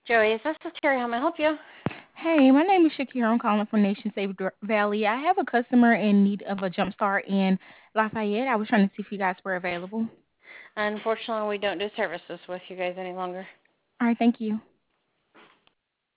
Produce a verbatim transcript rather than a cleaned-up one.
Joey, this is Terry. How may I help you? Hey, my name is Shakira. I'm calling from Nation Save Dr- Valley. I have a customer in need of a jump start in Lafayette. I was trying to see if you guys were available. Unfortunately, we don't do services with you guys any longer. All right, thank you.